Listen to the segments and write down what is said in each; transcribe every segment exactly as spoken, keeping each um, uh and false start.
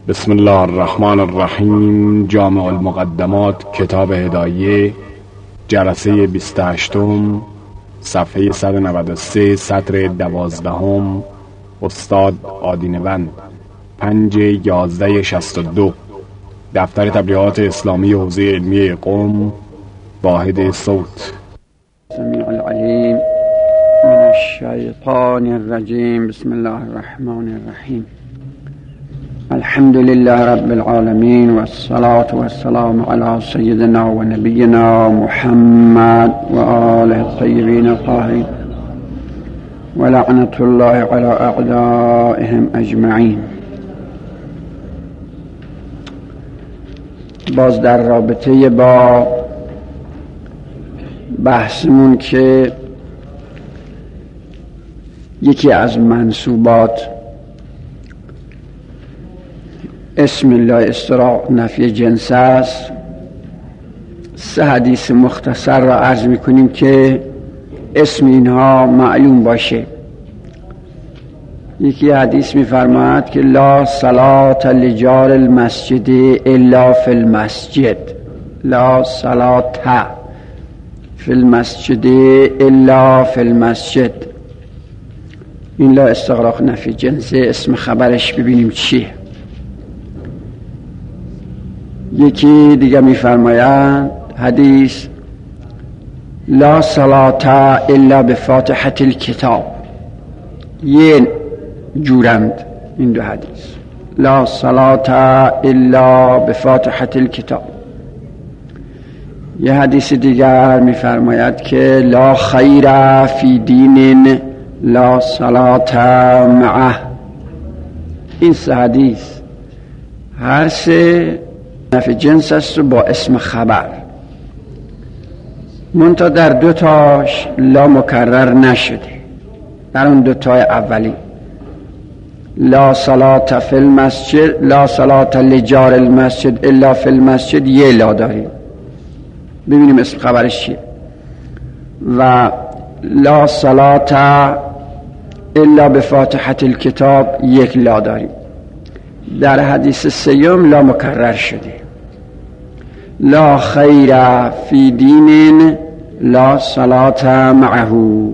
بسم الله الرحمن الرحیم. جامع المقدمات، کتاب هدایه، جلسه بیست و هشتم، صفحه صد و نود و سه، سطر دوازدهم. استاد آدینوند، پنج یازده شصت و دو. دفتر تبلیغات اسلامی حوزه علمی قم، واحد صوت. سمیع العلیم من الشیطان الرجیم. بسم الله الرحمن الرحیم. الحمد لله رب العالمین و الصلاة و السلام علی سیدنا و نبینا محمد و آله الطیبین الطاهرین و لعنت الله علی اعدائهم اجمعین. باز در رابطه با بحثمون که یکی از منصوبات اسم الله استراق نفی جنس است، سه حدیث مختصر را عرض میکنیم که اسم اینها معلوم باشه. یکی حدیث میفرماید که لا صلاة لجار المسجد الا فی المسجد، لا صلاة فی المسجد الا فی المسجد. این لا استغراق نفی جنس، اسم خبرش ببینیم چیه. یکی دیگه میفرمایند حدیث لا صلاة الا بفاتحة الكتاب. یه جورند این دو حدیث، لا صلاة الا بفاتحة الكتاب. یه حدیث دیگر میفرماید که لا خیر فی دین لا صلاة معه. این سه حدیث هر سه نفی جنس است و با اسم خبر، منتها در دو تاش لا مکرر نشده. در اون دو تای اولی لا صلاة فی المسجد، لا صلاة لجار المسجد الا فی المسجد، یه لا داریم. ببینیم اسم خبرش چیه. و لا صلاة الا بفاتحة الكتاب، یک لا داریم. در حدیث سیوم لا مکرر شده، لا خیر فی دین لا صلاة معه.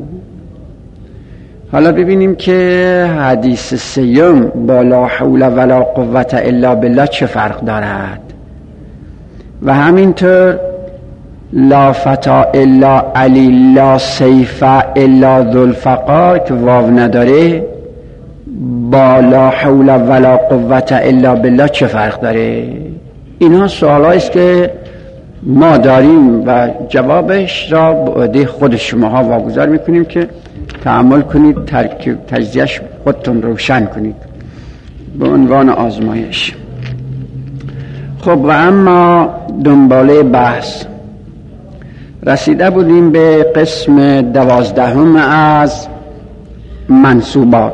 حالا ببینیم که حدیث سیوم با لا حول ولا قوة الا بالله چه فرق دارد. و همینطور لا فتا الا علی لا سیف الا ذوالفقار که واو نداره، با لا حول ولا قوة الا بالله چه فرق داره. اینها سوالایی است که ما داریم و جوابش را به عهده خود شماها واگذار میکنیم که تأمل کنید، ترکیب تجزیه‌اش خودتون روشن کنید به عنوان آزمایش. خب و اما دنباله بحث رسیده بودیم به قسم دوازدهم از منصوبات.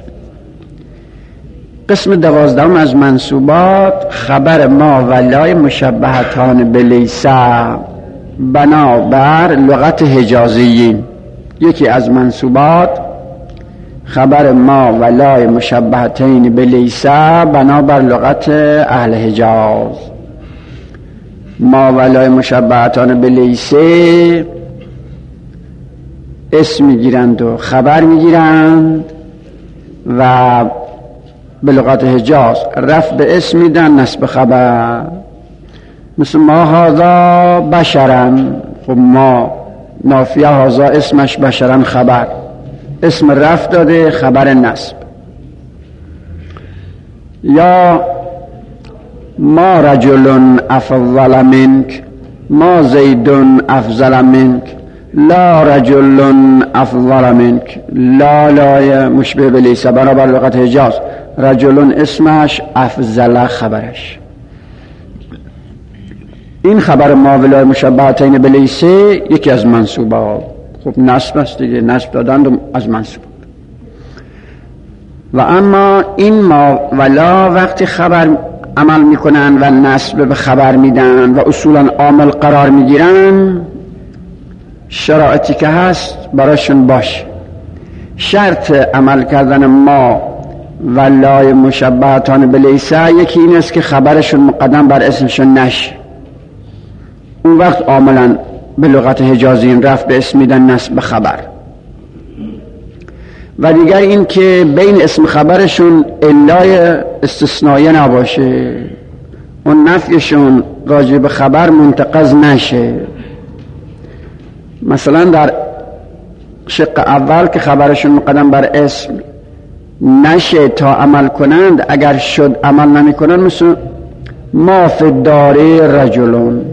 قسم دوازدهم از منصوبات خبر ما و لای مشبهتان به لیس بنابر لغت حجازیین. یکی از منصوبات خبر ما و لای مشبهتین به لیس بنابر لغت اهل حجاز. ما و لای مشبهتان به لیس اسم میگیرند و خبر میگیرند و به لغت حجاز رفع به اسم میدن، نصب خبر. مثل ما هذا بشرن، خب ما نافیه هذا اسمش بشرن خبر، اسم رفع داده خبر نصب. یا ما رجل افضل منک، ما زید افضل منک، لا رجل افضل منک. لا لای مشبه به لیس برابر لغت حجاز، رجل اسمش، افضل خبرش. این خبر ما و لای مشبهتین به لیس یکی از منصوبات. خب نصب است دیگه، نصب دادن از منصوب. و اما این ما و لا وقتی خبر عمل میکنن و نصب به خبر میدن و اصولا عامل قرار میگیرن، شرایطی که هست براشون باشه. شرط عمل کردن ما والله مشبهتان بلیسه، یکی این است که خبرشون مقدم بر اسمشون نشه، اون وقت عاملا به لغت حجازیین رفت به اسم میدن نسب خبر. و دیگر این که بین اسم خبرشون علای استثنایی نباشه، اون نفیشون راجع به خبر منتقض نشه. مثلا در شق اول که خبرشون مقدم بر اسم نشه تا عمل کنند، اگر شد عمل نمی کنند، مثل ما فی الدار رجلون،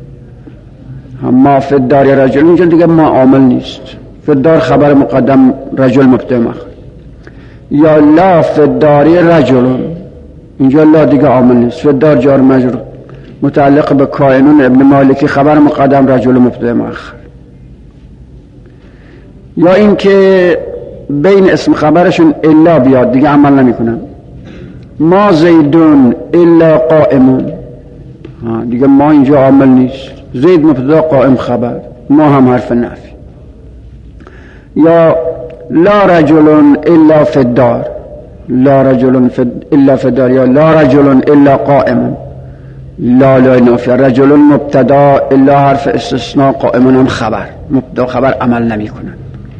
ما فی الدار رجلون اینجا دیگه ما عامل نیست، فی الدار خبر مقدم، رجل مبتدا مؤخر. یا لا فی الدار رجلون، اینجا لا دیگه عامل نیست، فی الدار جار مجرور متعلق به کائنون ابن مالکی، خبر مقدم رجل مبتدا مؤخر. یا این که بین اسم خبرشون الا بیاد، دیگه عمل نمی کنن. ما زیدون الا قائمون، دیگه ما اینجا عامل نیست، زید مبتدا قائم خبر، ما هم حرف نفی. یا لا رجل الا فی الدار، لا رجل الا فی الدار، یا لا رجل الا قائم، لا لا نافیه، رجل مبتدا الا حرف استثناء، قائمون هم خبر، مبتدا خبر عمل نمی کنن.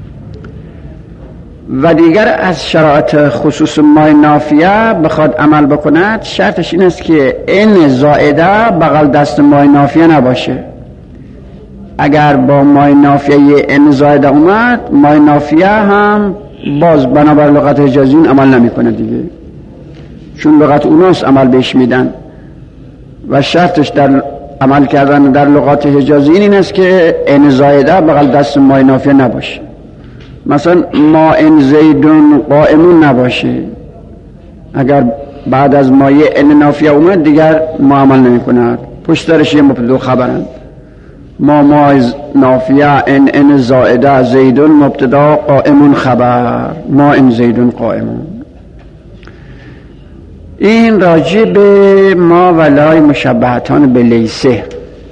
و دیگر از شرایط خصوص مای نافیه بخواد عمل بکند، شرطش این است که ان زائده بغل دست مای نافیه نباشه. اگر با مای نافیه ان زائده اومد، مای نافیه هم باز بنابر لغت حجازیین عمل نمی کنه دیگه، چون لغت اوناست عمل بهش میدن. و شرطش در عمل کردن در لغات حجازیین این است که ان زائده بغل دست مای نافیه نباشه. مثلا ما ان زیدون قائمون نباشه، اگر بعد از مایه ان نافیه اومد دیگر ما عمل نمی کند، پشت درش یه مبتدا خبرند. ما ما نافیه ان ان زائده زیدون مبتدا قائمون خبر، ما ان زیدون قائمون. این راجع به ما ولای مشبهتان به لیسه.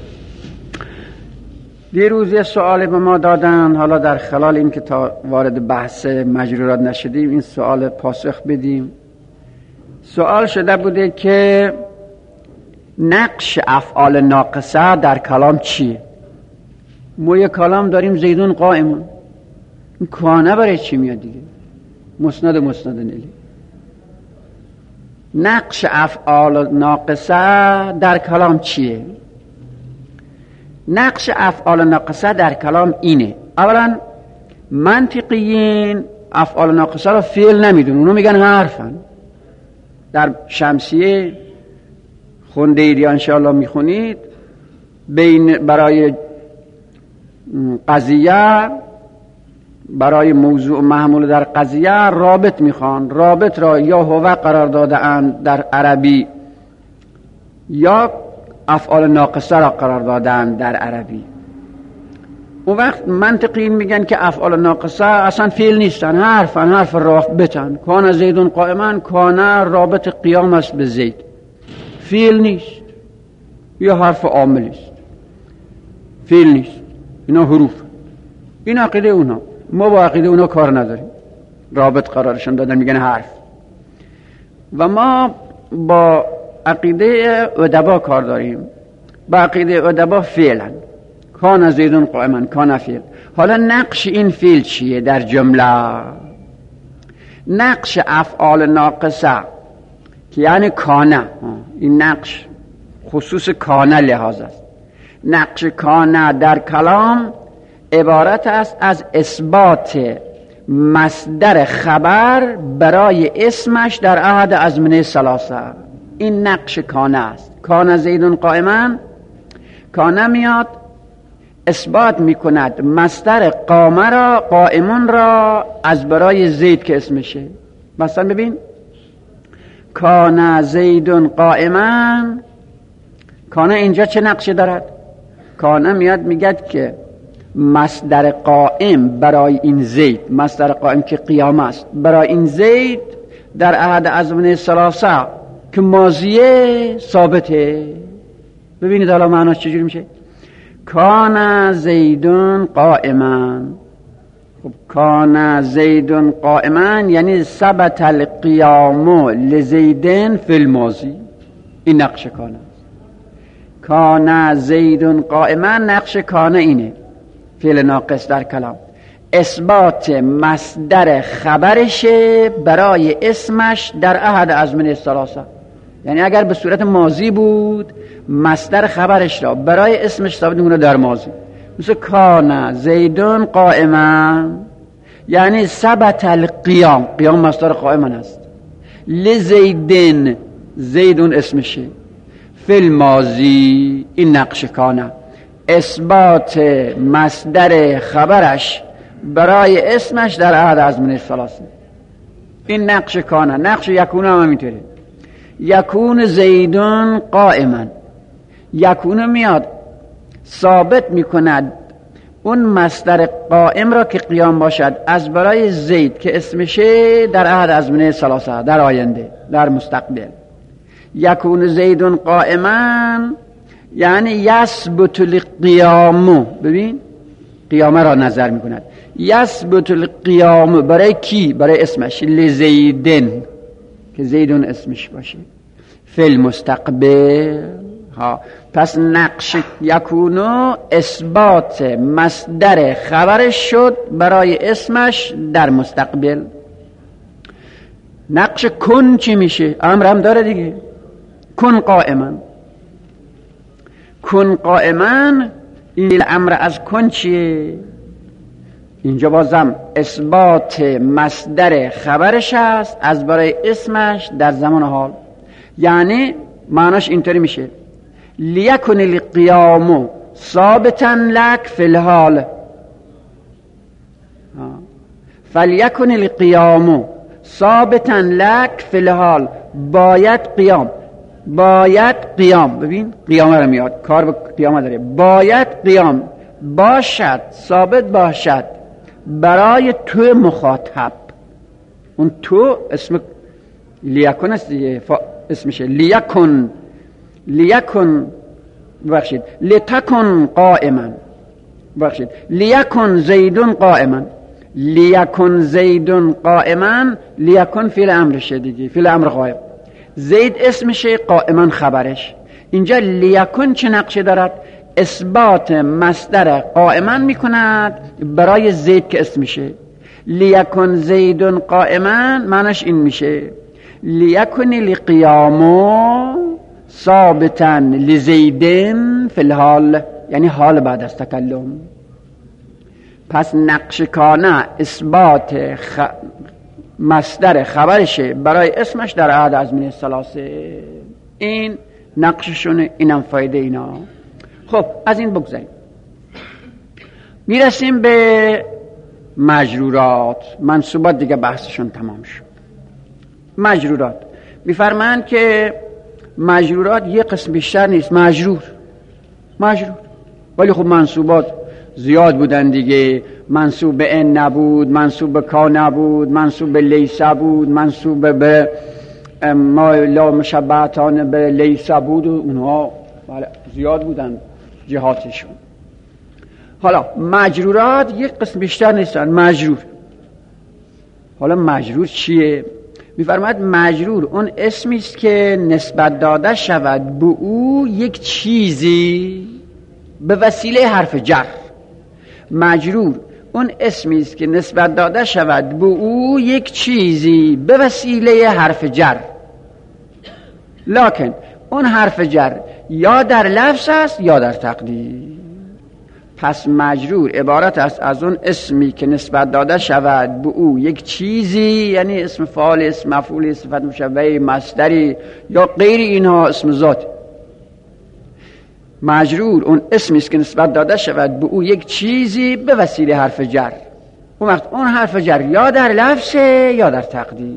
دیروز یه سوال به ما دادن، حالا در خلال این که تا وارد بحث مجرورات نشدیم این سوال پاسخ بدیم. سوال شده بوده که نقش افعال ناقصه در کلام چیه؟ ما یه کلام داریم زیدون قائمون، این کانه برای چی میاد دیگه؟ مسند مسند الیه. نقش افعال ناقصه در کلام چیه؟ نقش افعال ناقصه در کلام اینه، اولا منطقیین افعال ناقصه رو فعل نمیدون، اونو میگن حرفن. در شمسیه خونده اید یا انشاءالله میخونید، بین برای قضیه، برای موضوع محمول در قضیه رابط میخوان، رابط را یا هو قرار داده اند در عربی یا افعال ناقصه را قرار دادن در عربی. اون وقت منطقیین میگن که افعال ناقصه اصلا فعل نیستن، حرفن، حرف رابطن. کان زیدون قائما، کان رابط قیام است به زید، فعل نیست یا حرف عامل است، فعل نیست، اینا حروف. این عقیده اونا، ما با عقیده اونا کار نداریم، رابط قرارشون دادن میگن حرف. و ما با عقیده ادبا کار داریم، با عقیده ادبا فعلا، کان زیدون قائما، کان فعل. حالا نقش این فعل چیه در جمله؟ نقش افعال ناقصه که یعنی کانه، این نقش خصوص کانه لحاظ است. نقش کانه در کلام عبارت است از اثبات مصدر خبر برای اسمش در احد ازمنه ثلاثه. این نقش کانه است. کان زیدون قائما، کانه میاد اثبات میکند مصدر قامه را، قائمون را، از برای زید که اسمشه. مثلا ببین کان زیدون قائما، کانه اینجا چه نقشی دارد؟ کانه میاد میگد که مصدر قائم برای این زید، مصدر قائم که قیام است، برای این زید در احد ازمنه ثلاثه که ماضیه ثابته. ببینید حالا معناش چجوری میشه. کان زیدون قائما، خب کان زیدون قائما یعنی ثبت القیام لزیدن فی الماضی، این نقش کان است. کان زیدون قائما نقش کان اینه، فعل ناقص در کلام، اثبات مصدر خبرشه برای اسمش در احد ازمنه الثلاثه. یعنی اگر به صورت ماضی بود مصدر خبرش را برای اسمش ثابت میکنه در ماضی، مثل کان زیدون قائما یعنی ثبت القیام، قیام مصدر قائما است، لزیدن زیدون اسمشه، فی الماضی این نقش کانه، اثبات مصدر خبرش برای اسمش در احد ازمنه الثلاثه، این نقش کانه. نقش یکون هم همینطوره، یکون زیدون قائما، یکون میاد ثابت میکند اون مصدر قائم را که قیام باشد از برای زید که اسمشه در احد ازمنه الثلاثه، در آینده، در مستقبل. یکون زیدون قائما یعنی یثبت القیام، ببین قیامه را نظر میکند، یثبت القیام برای کی؟ برای اسمش، لزیدن که زیدون اسمش باشه، فی المستقبل. ها پس نقش یکونو اثبات مصدر خبرش شد برای اسمش در مستقبل. نقش کن چی میشه؟ امر هم داره دیگه، کن قائما، کن قائما این امر از کن چیه؟ اینجا بازم اثبات مصدر خبرش هست از برای اسمش در زمان حال. یعنی معناش اینطوری میشه، لیکن القیام ثابتا لک فی الحال، فلیکن القیام ثابتا لک فی الحال، باید قیام، باید قیام، ببین قیام رو میاد، کار به قیام داره، باید قیام باشد، ثابت باشد برای تو مخاطب. اون تو اسم لیکن است دیگه، اسمشه لیکن، لیکن بخشید لتکن قائما، بخشید لیکن زیدون قائما، لیکن زیدون قائما، لیکن فعل امرشه دیگه، فعل امر قائم، زید اسمشه، قائما خبرش. اینجا لیکن چه نقشه دارد؟ اثبات مصدر قائما میکند برای زید که اسمشه. لیکن زیدون قائما معناش این میشه، لیکن القیام ثابتا لزیدن فی الحال، یعنی حال بعد از تکلم. پس نقش کانه اثبات خ... مصدر خبرشه برای اسمش در احد ازمنه الثلاثه، این نقششونه، اینم فایده اینا. خب از این بگذاریم، میرسیم به مجرورات، منصوبات دیگه بحثشون تمام شد. مجرورات میفرمایند که مجرورات یه قسم بیشتر نیست، مجرور مجرور، ولی خب منصوبات زیاد بودن دیگه، منصوب به ان نبود، منصوب به کا نبود، منصوب به لیس بود، منصوب به ما لا مشبهتان به لیس بود و اونها زیاد بودن جهاتشون. حالا مجرورات یک قسم بیشتر نیستن، مجرور. حالا مجرور چیه؟ میفرماید مجرور اون اسمی است که نسبت داده شود به او یک چیزی به وسیله حرف جر. مجرور اون اسمی است که نسبت داده شود به او یک چیزی به وسیله حرف جر، لکن اون حرف جر یا در لفظ است یا در تقدیر. پس مجرور عبارت است از اون اسمی که نسبت داده شود به او یک چیزی، یعنی اسم فاعل، اسم مفعول، صفت مشبهه، مصدری یا غیر اینها، اسم ذات. مجرور اون اسمی است که نسبت داده شود به او یک چیزی به وسیله حرف جر. اون وقت اون حرف جر یا در لفظ یا در تقدیر.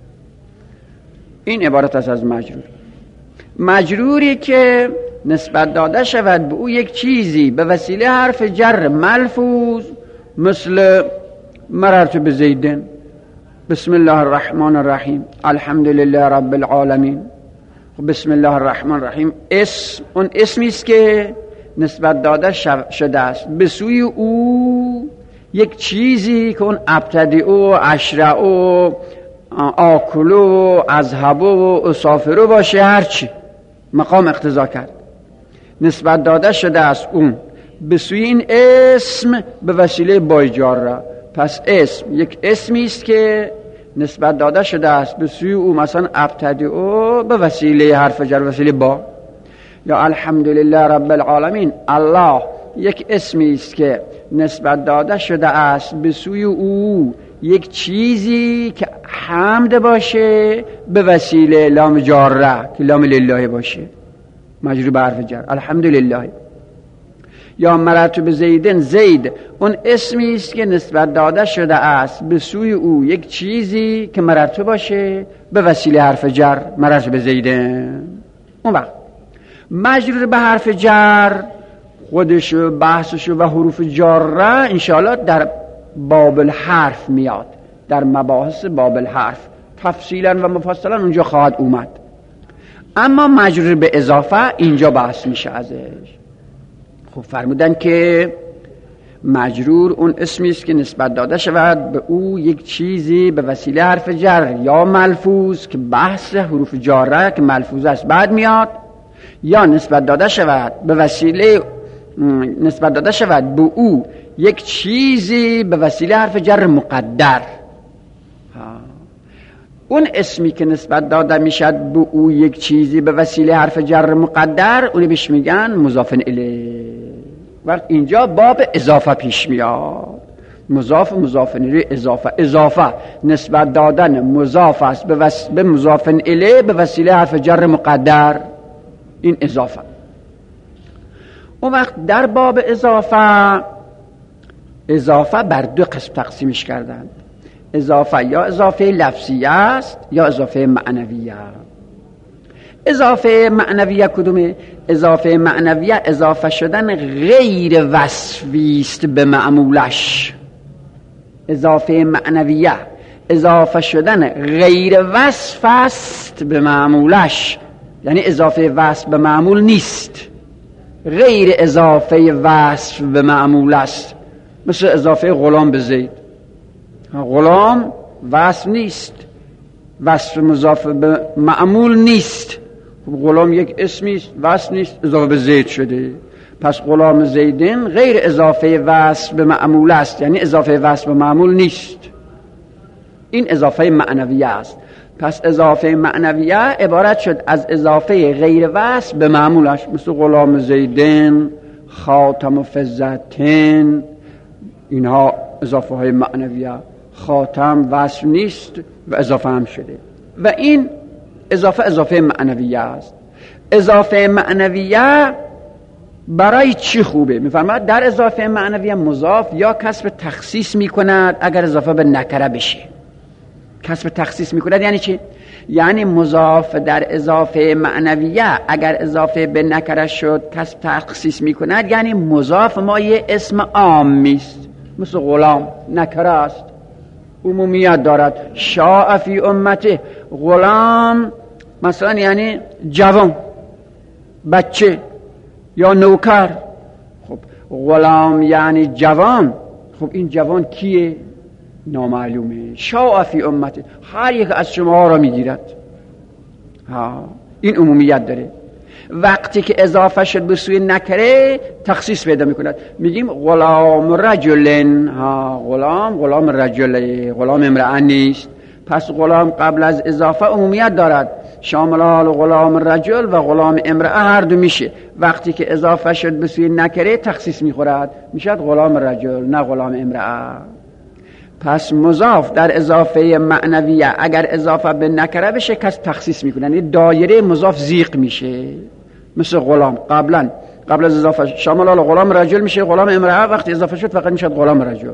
این عبارت است از مجرور. مجروری که نسبت داده شود به او یک چیزی به وسیله حرف جر ملفوظ، مثل مررت بزیدن، بسم الله الرحمن الرحیم، الحمد لله رب العالمین. بسم الله الرحمن الرحیم اسم اون اسمی است که نسبت داده شده است به سوی او یک چیزی که اون ابتدعو اشرعو آکلو اذهبو اسافرو باشه، هرچی مقام اقتضا کرد نسبت داده شده است اون به سوی این اسم به وسیله بایجاره. پس اسم یک اسمی است که نسبت داده شده است به سوی او، مثلا ابتدعو به وسیله حرف جر وسیله با، یا الحمدلله رب العالمین. الله یک اسمی است که نسبت داده شده است به سوی او یک چیزی که حمد باشه به وسیله لام جاره که لام لله باشه مجرور به حرف جر الحمدلله. یا مراتب زیدن، زید اون اسمی است که نسبت داده شده است به سوی او یک چیزی که مرتب باشه به وسیله حرف جر مراتب زیدن. اون وقت مجرور به حرف جر خودشو بحثشو و حروف جاره انشاءالله در باب الحرف میاد، در مباحث باب الحرف تفصیلا و مفصلا اونجا خواهد اومد. اما مجرور به اضافه اینجا بحث میشه ازش. خب فرمودن که مجرور اون اسمی است که نسبت داده شود به او یک چیزی به وسیله حرف جر یا ملفوظ که بحث حروف جاره که ملفوظ است بعد میاد، یا نسبت داده شود به وسیله نسبت داده شود به او یک چیزی به وسیله حرف جر مقدر. اون اسمی که نسبت داده میشد به او یک چیزی به وسیله حرف جر مقدر اونی بهش میگن مضاف الیه. وقت اینجا باب اضافه پیش میاد، مضاف مضاف الیه اضافه. اضافه نسبت دادن مضاف است به, وس... به مضاف الیه به وسیله حرف جر مقدر، این اضافه. اون وقت در باب اضافه اضافه بر دو قسم تقسیمش کردن. اضافه یا اضافه لفظیه است یا اضافه معنویه. اضافه معنویه کدومه؟ اضافه معنویه اضافه شدن غیر وصفی است به معمولش. اضافه معنویه اضافه شدن غیر وصف است به معمولش، یعنی اضافه وصف به معمول نیست، غیر اضافه وصف به معمول است. مثل اضافه غلام به زید، غلام وصف نیست، وصف مضاف به معمول نیست. غلام یک اسمی است، وصف نیست، اضافه به زید شده. پس غلام زیدن غیر اضافه وصف به معمول است، یعنی اضافه وصف به معمول نیست. این اضافه معنویه است. پس اضافه معنویه عبارت شد از اضافه غیر وصف به معمولش، مثل غلام زیدن، خاتم و فضتن، اینها اضافه های معنویه. خاتم وصف نیست و اضافه هم شده و این اضافه اضافه معنویه است. اضافه معنویه برای چی خوبه؟ میفرماید در اضافه معنویه مضاف یا کسب تخصیص میکند اگر اضافه به نکره بشه. کسب تخصیص میکند یعنی چی؟ یعنی مضاف در اضافه معنویه اگر اضافه به نکره شد کسب تخصیص میکند، یعنی مضاف ما یه اسم عام میست، مثل غلام نکره است، عمومیت دارد. شاء فی امته، غلام مثلا یعنی جوان، بچه یا نوکر. خب غلام یعنی جوان، خب این جوان کیه؟ نامعلومه. شاء فی امته، هر یک از شما را میگیرد. ها این عمومیت داره. وقتی که اضافه شد به سوی نکره تخصیص پیدا میکند. میگیم غلام رجلن، ها غلام غلام رجله، غلام امرأه نیست. پس غلام قبل از اضافه عمومیت دارد، شامل غلام رجل و غلام امرأه هر دو میشه. وقتی که اضافه شد به سوی نکره تخصیص میخورد، میشد غلام رجل نه غلام امرأه. پس مضاف در اضافه معنویه اگر اضافه به نکره بشه کس تخصیص میکنه، یعنی دایره مضاف زیق میشه. مثل غلام قبلا قبل از اضافه شامل غلام رجل میشه غلام امرأه، وقتی اضافه شد فقط میشد غلام رجل.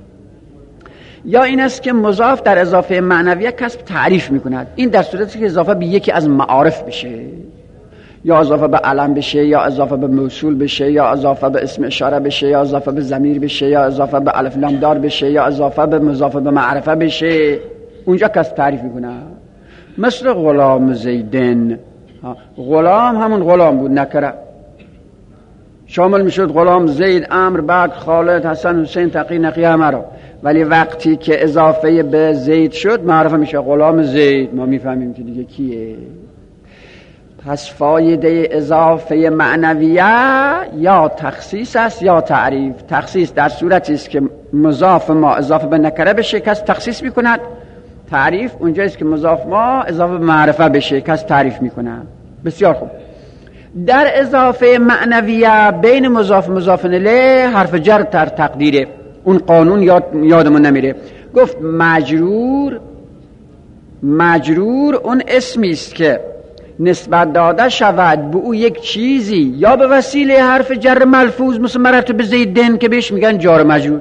یا این است که مضاف در اضافه معنویه کسب تعریف میکند. این در صورتی که اضافه به یکی از معارف بشه، یا اضافه به علم بشه، یا اضافه به موصول بشه، یا اضافه به اسم اشاره بشه، یا اضافه به ضمیر بشه، یا اضافه به الف لام دار بشه، یا اضافه به مضاف به معرفه بشه، اونجا کسب تعریف میکنه. مثل غلام زیدن، غلام همون غلام بود نکره، شامل میشد غلام زید، عمرو، بکر، خالد، حسن، حسین، تقی، نقی، همه را. ولی وقتی که اضافه به زید شد معرفه میشه غلام زید، ما میفهمیم که دیگه کیه. پس فایده اضافه معنویه یا تخصیص است یا تعریف. تخصیص در صورتی است که مضاف ما اضافه به نکره بشه کس تخصیص میکند. تعریف اونجاییست که مضاف ما اضافه به معرفه بشه کس تعریف میکند. بسیار خوب. در اضافه معنویه بین مضاف مضاف الیه حرف جر تر تقدیره. اون قانون یاد یادمون نمیره. گفت مجرور، مجرور اون اسمی است که نسبت داده شود به او یک چیزی یا به وسیله حرف جر ملفوظ مثل مرتب زیدن که بهش میگن جار مجرور،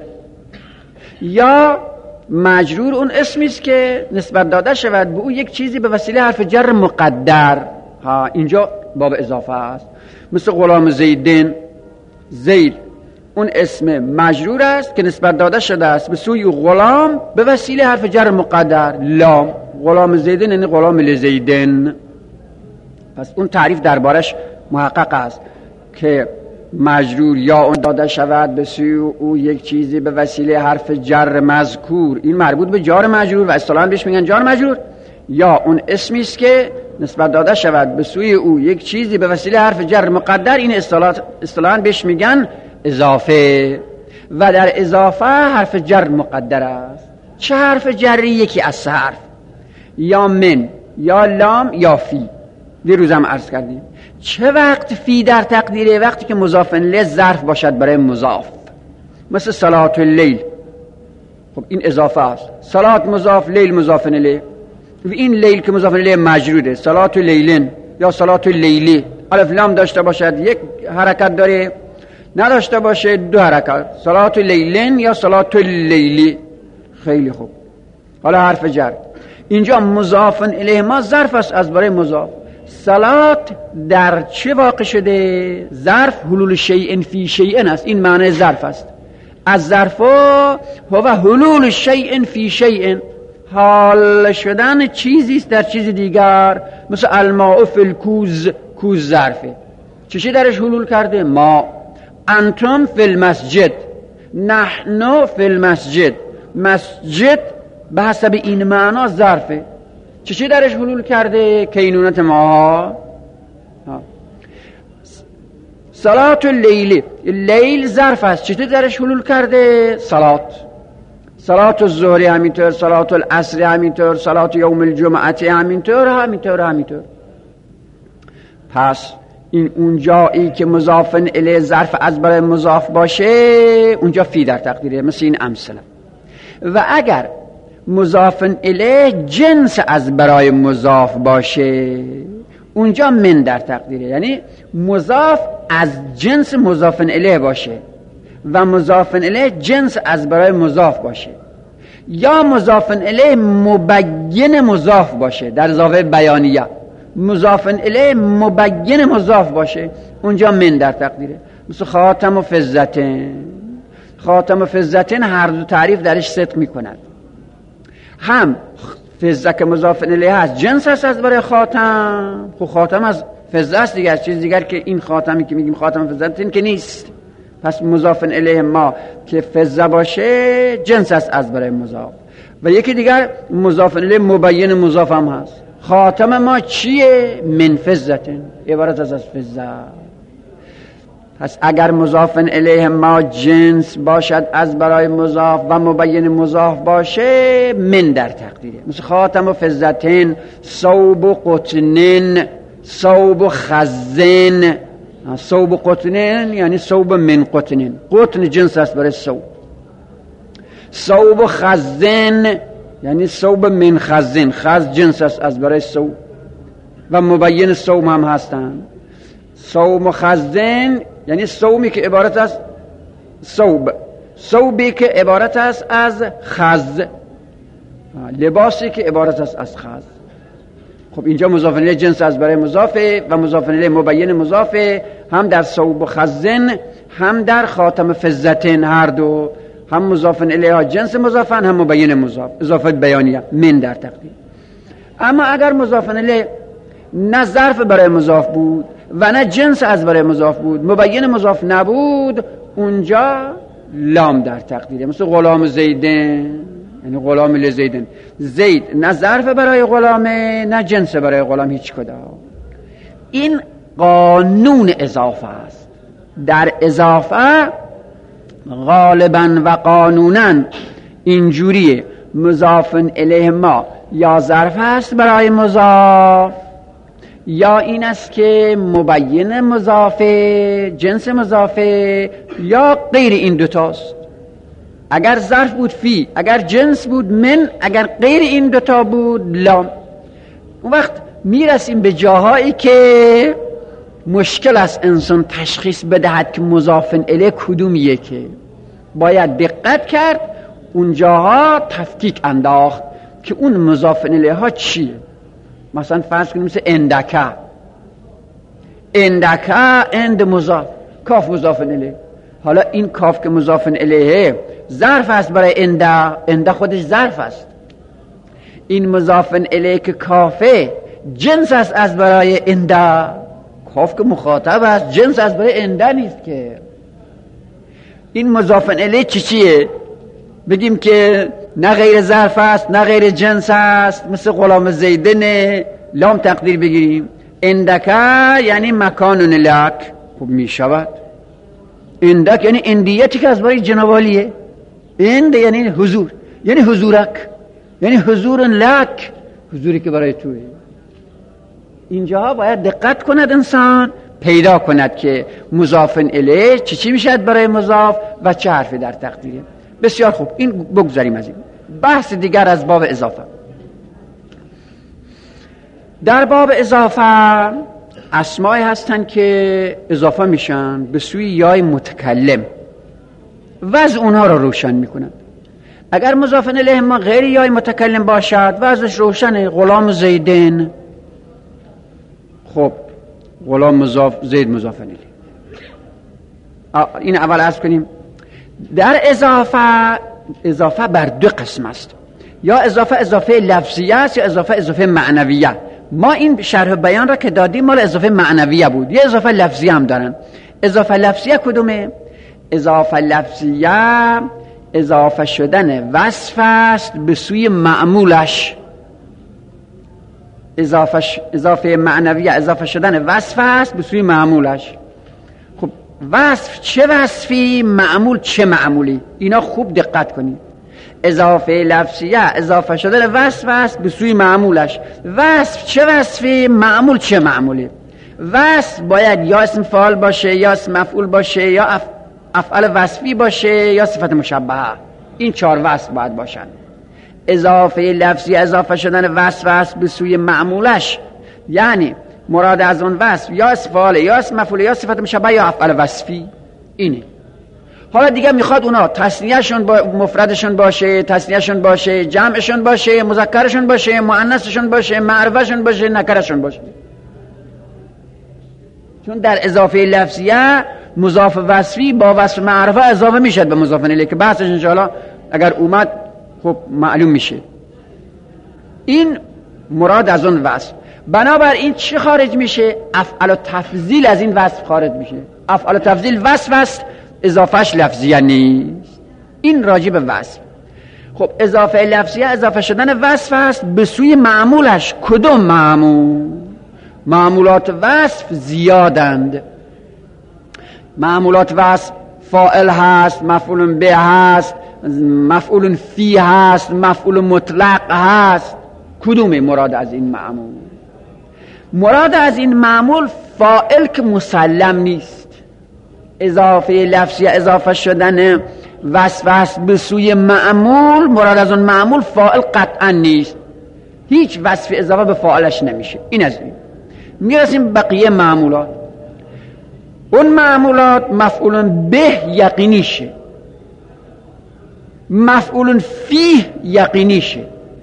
یا مجرور اون اسمی است که نسبت داده شود به او یک چیزی به وسیله حرف جر مقدر. ها اینجا باب اضافه است. مثل غلام زیدن، زید اون اسم مجرور است که نسبت داده شده است به سوی غلام به وسیله حرف جر مقدر لام. غلام زیدن یعنی غلام لزیدن. پس اون تعریف دربارش محقق است که مجرور یا اون داده شود به سوی او یک چیزی به وسیله حرف جر مذکور، این مربوط به جار مجرور و اصطلاحاً بهش میگن جار مجرور، یا اون اسمی است که نسبت داده شود به سوی او یک چیزی به وسیله حرف جر مقدر، این اصطلاحاً بهش میگن اضافه. و در اضافه حرف جر مقدر است. چه حرف جری؟ یکی از سه حرف، یا من یا لام یا فی. دیروزم عرض کردیم چه وقت فی در تقدیره؟ وقتی که مضاف الیه ظرف باشد برای مضاف، مثل صلات اللیل. خب این اضافه است. صلات مضاف، لیل مضاف الیه. و این لیل که مضاف الیه مجروره، صلات لیلن یا صلات اللیلی. الف لام داشته باشد یک حرکت داره، نداشته باشه دو حرکت، صلات لیلن یا صلات اللیلی. خیلی خوب. حالا حرف جر اینجا مضاف الیه ما ظرف است از برای مضاف. صلات در چه واقع شده؟ ظرف حلول شیء فی شیء است. این معنی ظرف است. از ظرف هو حلول شیء فی شیء، حال شدن چیزی است در چیز دیگر. مثل الماء فی الکوز، کوز ظرفه، چی درش حلول کرده؟ ما. انتم فی المسجد، نحن فی المسجد. مسجد به حسب این معنا ظرفه، چی درش حلول کرده؟ کینونت ما. صلات اللیل، لیل ظرف است، چی درش حلول کرده؟ صلات. صلات الظهر همینطور، صلات العصر همینطور، صلات یوم الجمعه همینطور همینطور همینطور. پس این اونجایی که مضاف الیه ظرف از برای مضاف باشه اونجا فی در تقدیره، مثل این امثله. و اگر مضاف الیه جنس از برای مضاف باشه اونجا من در تقدیره، یعنی مضاف از جنس مضاف الیه باشه و مضاف الیه جنس از برای مضاف باشه، یا مضاف الیه مبین مضاف باشه. در اضافه بیانیه مضاف الیه مبین مضاف باشه اونجا من در تقدیره. مثل خاتم و فضتن. خاتم و فضتن هر دو تعریف درش صدق میکند. هم فضه که مضاف الیه هست جنس هست از برای خاتم. خب خاتم از فضه است دیگه، از چیز دیگر که این خاتمی که میگیم خاتم فضتن که نیست. پس مضاف الیه ما که فضه باشه جنس است از برای مضاف. و یکی دیگر مضاف الیه مبین مضاف هم هست. خاتم ما چیه؟ من فضتن، عبارت از از فضه. پس اگر مضاف الیه ما جنس باشد از برای مضاف و مبین مضاف باشه من در تقدیره. مثل خاتم و فضتن، ثوب و قطنن، ثوب و خزن. ثوب و قطنن یعنی ثوب من قطنن، قطن جنس است برای ثوب. ثوب و خزن یعنی ثوب من خزن، خز جنس است از برای ثوب و مبین ثوب هم هستند. ثوب و خزن یعنی ثوبی که عبارت است ثوب، ثوبی که عبارت است از خز، لباسی که عبارت است از خز. خب اینجا مضاف الیه جنس از برای مضافه و مضاف الیه مبین مضافه، هم در ثوب و خزن هم در خاتم فضتن، هر دو هم مضاف الیه جنس مضافن هم مبین مضاف، اضافه بیانیه من در تقدیر. اما اگر مضاف الیه نه ظرف برای مضاف بود و نه جنس از برای مضاف بود، مبین مضاف نبود، اونجا لام در تقدیره. مثل غلام زیدن، یعنی غلام لزیدن. زید نه ظرف برای غلامه نه جنس برای غلام، هیچ کدام. این قانون اضافه است. در اضافه غالبا و قانونا اینجوریه، مضاف الیه ما یا ظرف است برای مضاف، یا این است که مبین مضافه، جنس مضافه، یا غیر این دوتاست. اگر ظرف بود فی، اگر جنس بود من، اگر غیر این دوتا بود لام. اون وقت میرسیم به جاهایی که مشکل است انسان تشخیص بدهد که مضاف الیه کدومیه، که باید دقت کرد اون جاها تفکیک انداخت که اون مضاف الیه ها چیه. مثلا فرض کنیم مثل اندکه، اندکه اند مضاف، کاف مضاف الیه. حالا این کاف که مضاف الیه ظرف است برای انده، انده خودش ظرف است. این مضاف الیه که کافه جنس است از برای انده، کاف که مخاطب است جنس از برای انده نیست که. این مضاف الیه چی چیه؟ بگیم که نه غیر ظرف است نه غیر جنس است، مثل غلام زیدن، لام تقدیر بگیریم. اندکه یعنی مکان لک، خب می شود. اندک یعنی اندیتی که از برای جنوالیه. اند یعنی حضور، یعنی حضورک، یعنی حضور لک، حضوری که برای توه. اینجاها باید دقت کند انسان، پیدا کند که مضاف الیه چی چی میشد برای مضاف و چه حرفی در تقدیره. بسیار خوب، این بگذاریم از این. بحث دیگر از باب اضافه. در باب اضافه اسمایی هستن که اضافه میشن به سوی یای متکلم، وضع اونها رو روشن میکنن. اگر مضاف الیه ما غیر یای متکلم باشد وضعش روشنه. غلام زیدن، خب غلام مضاف، زید مضاف الیه. این اول عرض کنیم. در اضافه، اضافه بر دو قسم است، یا اضافه اضافه لفظیه است یا اضافه اضافه معنویه. ما این شرح بیان را که دادیم مال اضافه معنویه بود، یه اضافه لفظیه هم دارن. اضافه لفظیه کدومه؟ اضافه لفظیه اضافه شدن وصف است به سوی معمولش. اضافه, ش... اضافه معنویه اضافه شدن وصف است به سوی معمولش. خب وصف چه وصفی، معمول چه معمولی، اینا خوب دقت کنید. اضافه لفظیه اضافه شدن وصف است به سوی معمولش. وصف چه وصفی، معمول چه معمولی. وصف باید یا اسم فاعل باشه یا اسم مفعول باشه یا اف... افعال وصفی باشه یا صفت مشبهه. این چهار وصف باید باشن. اضافه لفظی اضافه شدن وصف است به سوی معمولش، یعنی مراد از اون وصف یا اسم فاعل یا اسم مفعول یا صفت مشبهه یا افعال وصفی. اینه. حالا دیگه میخواد اونا تثنیه‌شون با مفردشون باشه، تثنیه‌شون باشه، جمعشون باشه، مذکرشون باشه، مؤنثشون باشه، معرفه‌شون باشه، نکره‌شون باشه. چون در اضافه لفظیه مضاف وصفی با وصف معرفه اضافه میشد به مضاف الیه که بحثش ان شاء الله اگر اومد خب معلوم میشه. این مراد از اون وصف. بنابراین چی خارج میشه؟ افعال تفضیل از این وصف خارج میشه. افعال تفضیل وصف است، اضافهش لفظیه نیست. این راجع به وصف. خب اضافه لفظیه اضافه شدن وصف است به سوی معمولش. کدوم معمول؟ معمولات وصف زیادند. معمولات وصف فاعل هست، مفعول به هست، مفعول فی هست، مفعول مطلق هست. کدومه مراد از این معمول؟ مراد از این معمول فاعل که مسلم نیست. اضافه لفظی اضافه شدن وصف است به سوی معمول، مراد از اون معمول فاعل قطعا نیست. هیچ وصف اضافه به فاعلش نمیشه. این از این. میرسیم بقیه معمولات. اون معمولات مفعول به یقینیشه، مفعول فیه یقینیشه.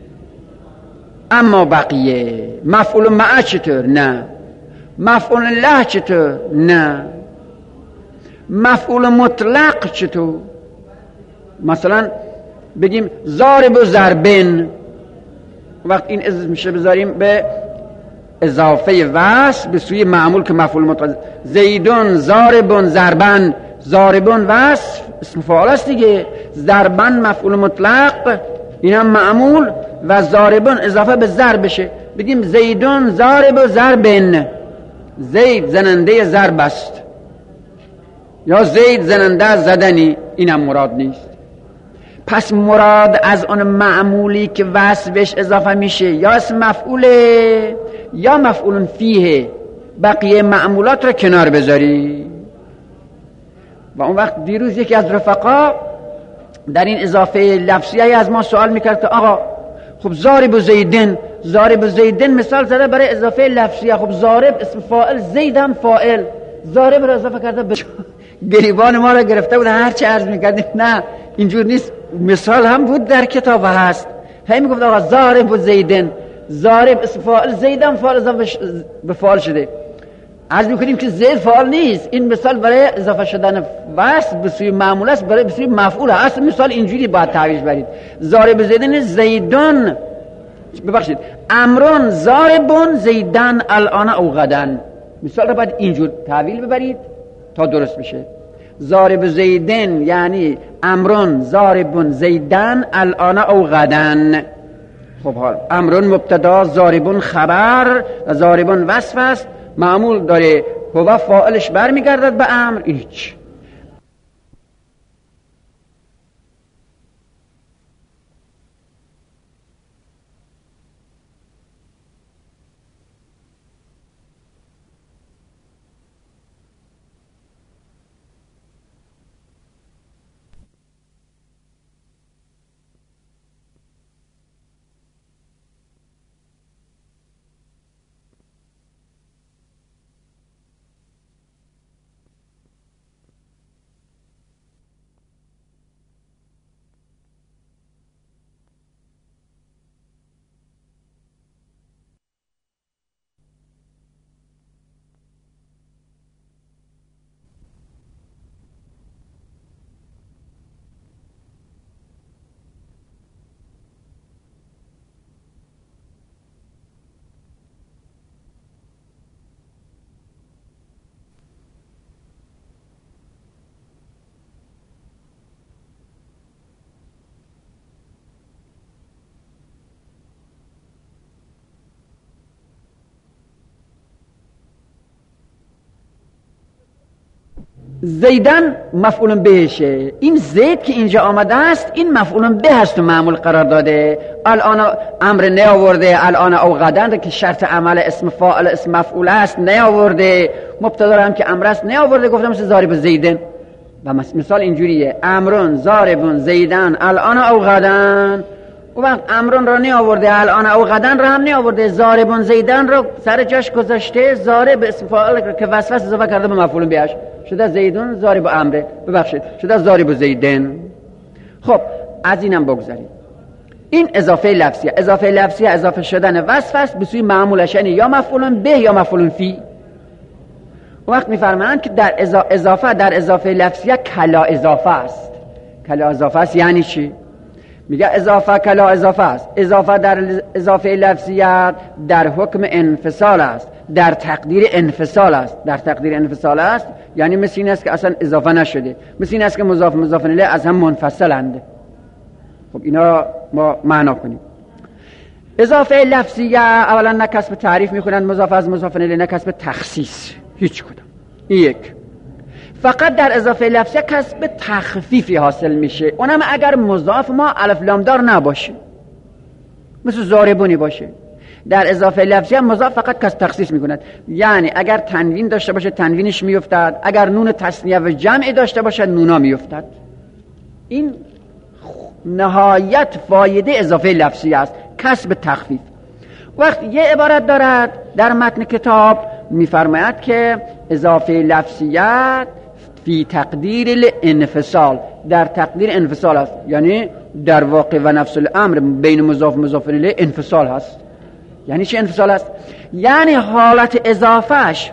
اما بقیه مفعول معه چطور؟ نه. مفعول له چطور؟ نه. مفعول مطلق چطور؟ مثلا بگیم ضارب و ضربن، وقت این اسم میشه بذاریم به اضافه وصل به سوی معمول که مفعول مطلق. زیدون ضاربون ضربن، ضاربون وصف اسم فاعل است دیگه، ضربن مفعول مطلق این هم معمول و ضاربون اضافه به ضرب بشه. بگیم زیدون ضارب ضربن، زید زننده ضرب است یا زید زننده زدنی، این هم مراد نیست. پس مراد از اون معمولی که وصف بهش اضافه میشه یا اسم مفعوله یا مفعول فیه، بقیه معمولات رو کنار بذاری. و اون وقت دیروز یکی از رفقا در این اضافه لفظی از ما سوال میکرد که آقا خب ضارب زیدن، ضارب زیدن مثال زده برای اضافه لفظی، خب ضارب اسم فاعل، زید هم فاعل، ضارب رو اضافه کرده به گریبان ما رو گرفته بود هر چه عرض میکردیم نه اینجور نیست. مثال هم بود در کتاب هست، هی میگفت آقا ضارب زیدن، ضارب اسم فاعل، زید هم فاعل اضافه به فاعل شده. عرض میکنیم که زید فاعل نیست، این مثال برای اضافه شدن وصل به سوی معمول است، برای به سوی مفعول است. مثال اینجوری باید تعریف برید، ضارب زیدن زیدون، ببخشید امرون ضاربون زیدن الان او غدن، مثال رو باید اینجور تعبیر ببرید تا درست بشه. ضارب زیدن یعنی امرون ضاربون زیدن الان او غدن. خب حال امرون مبتدا، ضاربون خبر و ضاربون وصف است، معمول داره هو فاعلش برمیگردد به امر، هیچ. زیدن مفعول بهشه، این زید که اینجا آمده است این مفعول به است و معمول قرار داده. الان امر نیاورده، الان او غدن که شرط عمل اسم فاعل اسم مفعول است نیاورده، مبتدا هم که امر است نیاورده، گفتم مثل ضارب زیدن. و مثال اینجوریه امرون ضاربون زیدن الان او غدن، و وقت امرون را نیاورده، الان او غدن را هم نیاورده، ضاربون زیدن را سر جاش گذاشته، ضارب اسم فاعل که وصف اضافه کرده به مفعول بهش، شده زیدون ضارب امره، ببخشید شده ضارب زیدن. خب از اینم بگذاریم. این اضافه لفظیه، اضافه لفظیه اضافه شدن وصف است به سوی معمولش، یعنی یا مفعول به یا مفعول فی. وقت میفرمایند که در اضافه در اضافه لفظیه کلا اضافه است. کلا اضافه است یعنی چی؟ میگه اضافه کلا اضافه است. اضافه در اضافه لفظیت در حکم انفصال است، در تقدیر انفصال است. در تقدیر انفصال است یعنی مثل این است که اصلا اضافه نشده، مثل این است که مضاف مضاف الیه از هم منفصلند. خب اینا ما معنا کنیم. اضافه لفظیه اولا نه کسب تعریف میکنند مضاف از مضاف الیه، نه کسب تخصیص، هیچ کدام. این یک. فقط در اضافه لفظیه کسب تخفیفی حاصل میشه، اونم اگر مضاف ما الف لام دار نباشه، مثل ضاربونی باشه. در اضافه لفظیه مضاف فقط کسب تخصیص میکند، یعنی اگر تنوین داشته باشه تنوینش میافتد، اگر نون تثنیه و جمع داشته باشه نونا میافتد. این نهایت فایده اضافه لفظیه است، کسب تخفیف. وقت یه عبارت دارد در متن کتاب میفرماید که اضافه لفظیت فی تقدیر الانفصال، در تقدیر انفصال است، یعنی در واقع و نفس الامر بین مضاف و مضاف الیه انفصال هست. یعنی چه انفصال است؟ یعنی حالت اضافهش،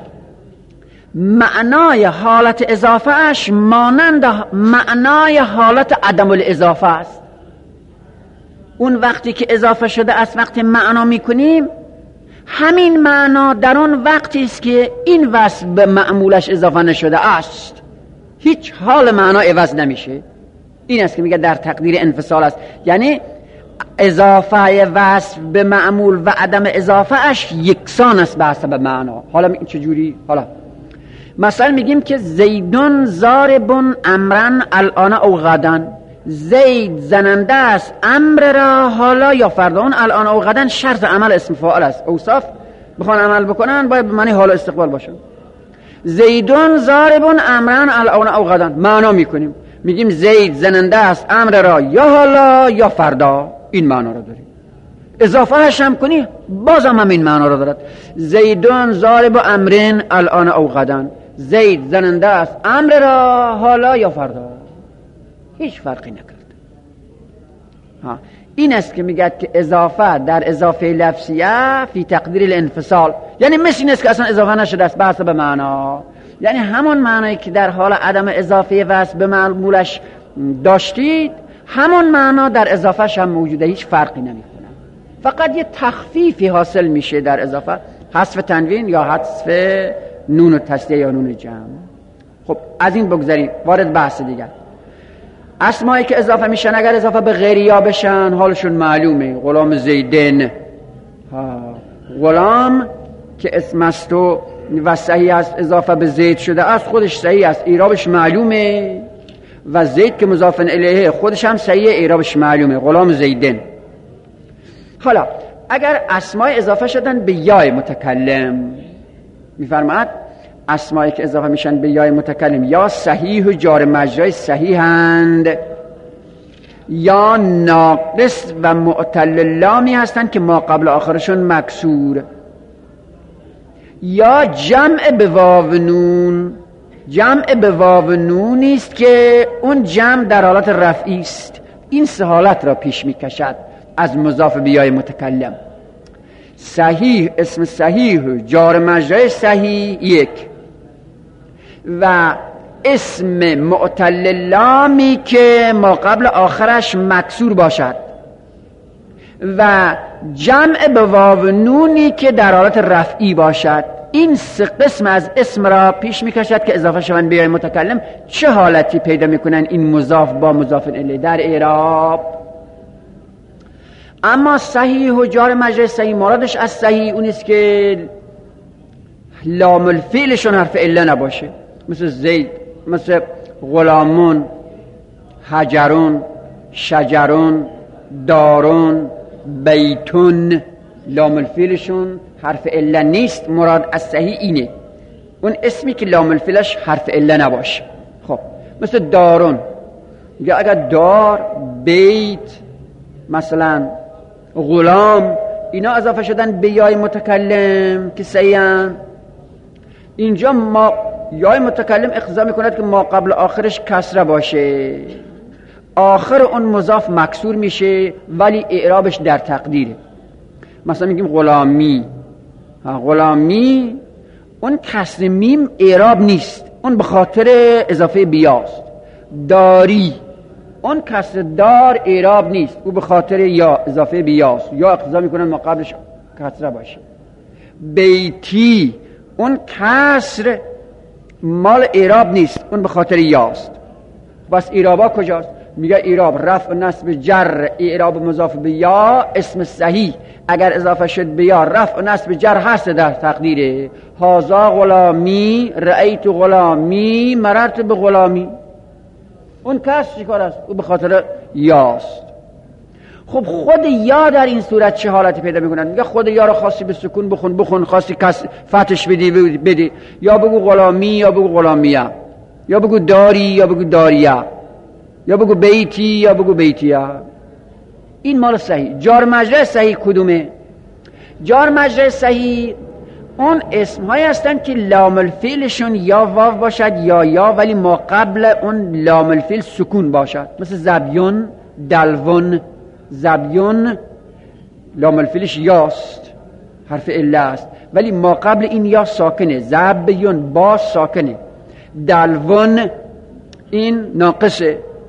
معنای حالت اضافهش مانند معنای حالت عدم الاضافه است. اون وقتی که اضافه شده است وقتی معنا میکنیم همین معنا در اون وقتی است که این وصف به معمولش اضافه نشده است، هیچ حال معنا عوض نمیشه. این است که میگه در تقدیر انفصال است، یعنی اضافه وصف به معمول و عدم اضافه اش یکسان است به حسب معنا. حالا این چجوری؟ حالا مثلا میگیم که زیدون ضاربون امرن الان او غدن، زید زننده است امر را حالا یا فردا. اون الان او غدن شرط عمل اسم فاعل است، اوصاف بخوان عمل بکنن باید به معنی حال استقبال باشن. زیدون ضاربون امرن الان او غدن معنا میکنیم، میگیم زید زننده است امر را یا حالا یا فردا، این معنا رو داریم. اضافه هش هم کنی بازم هم این معنا رو دارد. زیدون ضارب امرن الان او غدن، زید زننده است امر را حالا یا فردا، هیچ فرقی نکرد. ها این است که میگه که اضافه در اضافه لفظیه فی تقدیر الانفصال، یعنی مثل این است که اصلا اضافه نشده است به حسب معنا، یعنی همون معنایی که در حال عدم اضافه وصف به معمولش داشتید همون معنا در اضافهش هم موجوده، هیچ فرقی نمیکنه. فقط یه تخفیفی حاصل میشه در اضافه، حذف تنوین یا حذف نون تسنیه یا نون جمع. خب از این بگذاریم، وارد بحث دیگر. اسمایی که اضافه میشن اگر اضافه به غیریا بشن حالشون معلومه. غلام زیدن، غلام که اسم است و و صحیح است اضافه به زید شده است خودش صحیح است، اعرابش معلومه، و زید که مضاف الیه خودش هم صحیح، اعرابش معلومه، غلام زیدن. حالا اگر اسمای اضافه شدن به یای متکلم، میفرماد اسمایی که اضافه میشن به یای متکلم یا صحیح و جار مجرای صحیحند یا ناقص و معتل لامی هستند که ما قبل آخرشون مکسور، یا جمع به واو نون. جمع به واو نونی است که اون جمع در حالت رفعی است. این سه حالت را پیش میکشد از مضاف به یای متکلم. صحیح، اسم صحیح، جار مجرای صحیح یک، و اسم معتل لامی که ما قبل آخرش مکسور باشد، و جمع به واو نونی که در حالت رفعی باشد. این سه قسم از اسم را پیش میکشد که اضافه شوند به یای متکلم. چه حالتی پیدا میکنن این مضاف با مضاف الیه در اعراب؟ اما صحیح و جار مجرای صحیح مرادش از صحیح اون است که لام الفعلشون حرف عله نباشه، مثل زید، مثل غلامون، حجرون، شجرون، دارون، بیتون، لام الفعلشون حرف عله نیست. مراد از صحیح اینه، اون اسمی که لام الفعلش حرف عله نباشه. خب مثل دارون، یا اگر دار، بیت، مثلا غلام، اینا اضافه شدن به یای متکلم که صحیحن. اینجا ما یای متکلم اقتضا میکند که ما قبل آخرش کسره باشه، آخر اون مضاف مکسور میشه ولی اعرابش در تقدیره. مثلا میگیم غلامی، غلامی اون کسر میم اعراب نیست، اون به خاطر اضافه بیاست. داری، اون کسر دار اعراب نیست، او به خاطر یا اضافه بیاست، یا اقتضا میکنن ما قبلش کسره باشه. بیتی، اون کسر مال اعراب نیست، اون به خاطر یاست. بس اعرابا کجاست؟ میگه اعراب رفع نصب جر، اعراب مضاف به یا اسم صحیح اگر اضافه شد به یا رفع نصب جر هست در تقدیره. هازا غلامی، رأیت غلامی، مررت به غلامی. اون کس چیکار است؟ او به خاطر یاست. خب خود یا در این صورت چه حالتی پیدا میکنن؟ میگه خود یا رو خاصی به سکون بخون بخون، خاصی کس فتش بدی بدی، یا بگو غلامی یا بگو غلامیه، یا بگو داری یا بگو داریه، یا بگو بیتی یا بگو بیتیه. این مال صحیح. جار مجرای صحیح کدومه؟ جار مجرای صحیح اون اسم های هستن که لام الفعلشون یا واو باشد یا یا، ولی ما قبل اون لام الفعل سکون باشد. مثل زبیون، دلون. زبیون لام الفعلش یاست، حرف عله است، ولی ما قبل این یا ساکنه. زبیون با ساکنه. دلون این ناقصه،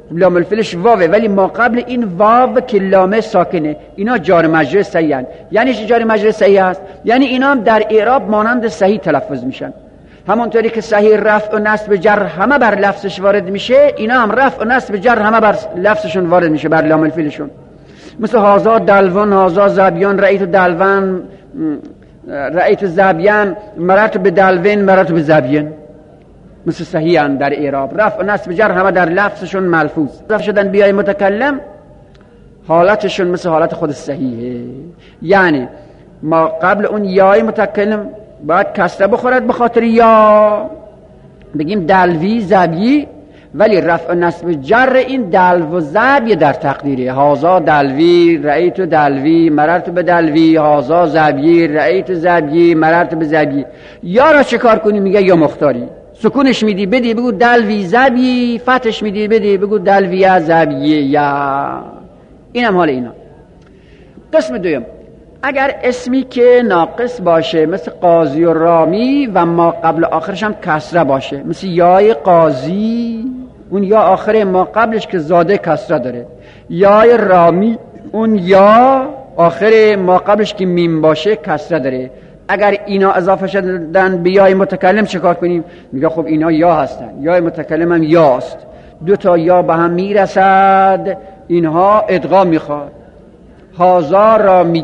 لام الفیلش واوه، ولی ما قبل این واو که لام ساکنه اینا جار مجرور صحیح هستند. یعنی چی جار مجرور صحیح است؟ یعنی اینا هم در اعراب مانند صحیح تلفظ میشن. همونطوری که صحیح رفع و نصب جر همه بر لفظش وارد میشه، اینا هم رفع و نصب جر همه بر لفظشون وارد میشه، بر لام الفیلشون. مثل هازا دلوان، هازا زبیان، رأیت دلوان، رأیت زبیان، مررت به دلوین، مررت به زبیان. مثل صحیح هستند در اعراب، رفع و نصب جر همه در لفظشون ملفوظ. رفع شدن بیای متکلم حالتشون مثل حالت خود صحیحه. یعنی ما قبل اون یای متکلم باید کسره بخورد به خاطر یا، بگیم دلوی زبی، ولی رفع و نصب جر این دلو و زبی در تقدیره. هازا دلوی، رأیت دلوی، مررت به دلوی، هازا زبی، رأیت زبی، مررت به زبی. یا را چه کار کنی؟ میگه یا مختاری، سکونش میدی بدی بگو دلوی زبی، فتحش میدی بدی بگو دلوی زبی یا. اینم حال اینا. قسم دوم، اگر اسمی که ناقص باشه مثل قاضی و رامی و ما قبل آخرش هم کسره باشه، مثل یای قاضی، اون یا آخر ما قبلش که زاده کسره داره، یای رامی اون یا آخر ما قبلش که میم باشه کسره داره. اگر اینا اضافه شدن به یای متکلم چه کار کنیم؟ میگه خب اینا یا هستن، یای متکلم هم یاست، دو تا یا به هم میرسد، اینها ادغام میخواد. هازا رامی،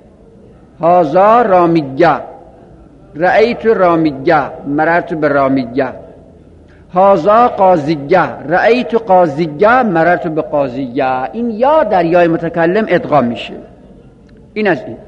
هازا رامیگه، رأیت رامیگه، مررت به رامیگه. هازا قاضیگه، رأیت قاضیگه، مررت به قاضیگه. این یا در یای متکلم ادغام میشه. این از این.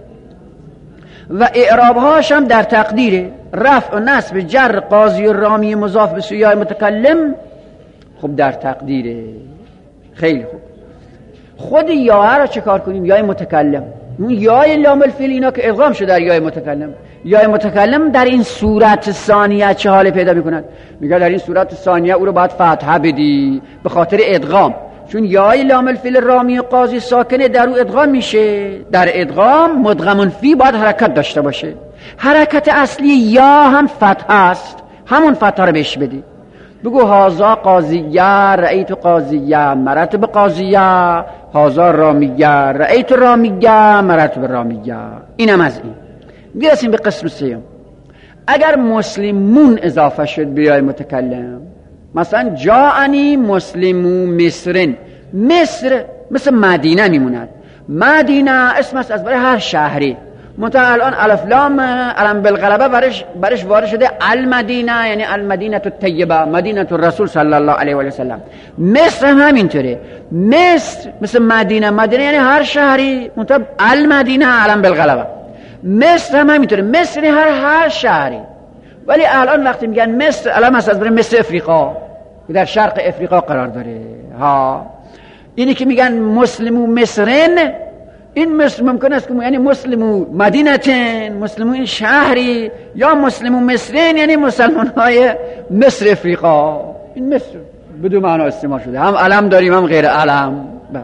و اعرابهاش هم در تقدیره، رفع و نصب جر قاضی و رامی مضاف به سوی یای متکلم خب در تقدیره. خیلی خوب. خود یا را چه کار کنیم؟ یای متکلم، اون یای لام الفیل اینا که ادغام شده در یای متکلم. یای متکلم در این صورت ثانیه چه حال پیدا میکند؟ میگه در این صورت ثانیه او رو باید فتحه بدی به خاطر ادغام، چون یای لام الفیل رامی و قاضی ساکنه در او ادغام میشه. در ادغام مدغمون فی باید حرکت داشته باشه. حرکت اصلی یا هم فتحه است، همون فتحه رو بهش بدی. بگو هازا قاضیه، رأیت قاضیه، مررت به قاضیه. هازا رامیه، رأیت رامیه، مررت به رامیه. اینم از این. میرسیم به قسم سیوم. اگر مسلمون اضافه شد به یای متکلم، مثلا جاءنی مسلمو مصرن، مصر مثل مدینه میموند. مدینه اسم است از برای هر شهری، منتها الان الف لام علم بالغلبه برش برش وارد شده المدینه، یعنی المدینه الطیبه، مدینه الرسول صلی الله علیه و آله و سلم. مصر هم همینطوره، مصر مثل مدینه، مدینه یعنی هر شهری، منتها المدینه علم بالغلبه. مصر هم همینطوره، مصر هر هر شهری. ولی الان وقتی میگن مصر، الان مثلا از برای مصر افریقا که در شرق افریقا قرار داره ها، اینی که میگن مسلمو مصرن، این مصر ممکن است که یعنی مسلمو مدینتن، مسلمو این شهری، یا مسلمو مصرن یعنی مسلمان های مصر افریقا. این مصر بدون معنا استعمال شده، هم علم داریم هم غیر علم.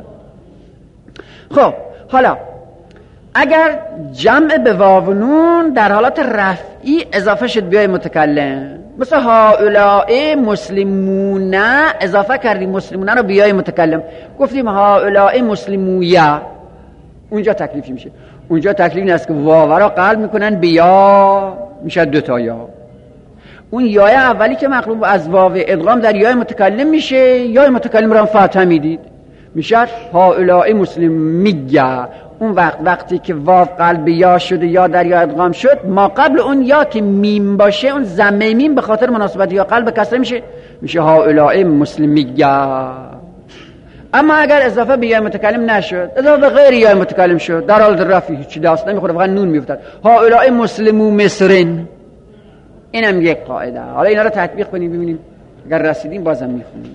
خب حالا اگر جمع به واو و نون در حالت رفعی اضافه شد بیای متکلم، مثل هؤلاء مسلمون، اضافه کردیم مسلمون رو بیای متکلم، گفتیم هؤلاء مسلمویه، اونجا تکلیفی میشه. اونجا تکلیف نیست که واو را قلب میکنن بیا، میشه دو تا یا. اون یای اولی که مقلوب از واو ادغام در یای متکلم میشه، یای متکلم را فتحه میدید، میشه هؤلاء مسلمیه. اون وقت وقتی که واو قلب یا شده یا در یا ادغام شد، ما قبل اون یا که میم باشه، اون ضمه میم به خاطر مناسبت یا قلب کسره میشه، میشه هؤلاء مسلمیه. اما اگر اضافه به یا متکلم نشد، اضافه به غیر یا متکلم شد، در حال رفعی هیچ دست نمیخوره، فقط نون میفتد، هؤلاء مسلمو مصرن. اینم یک قاعده. حالا اینا رو تطبیق کنیم ببینیم، اگر رسیدیم بازم میخونیم.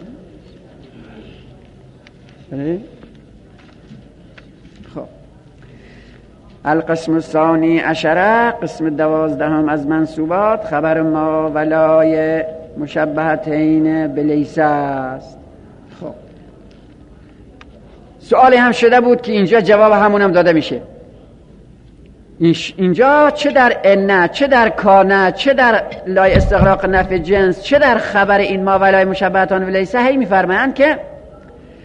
خب القسم الثانی عشره، قسم دوازدهم از منصوبات، خبر ما ولای مشبهتین بلیس است. خب سوالی هم شده بود که اینجا جواب همون هم داده میشه. اینجا چه در ان، چه در کان، چه در لای استغراق نفع جنس، چه در خبر این ما ولای مشبهتان و لیسه، هی میفرمایند که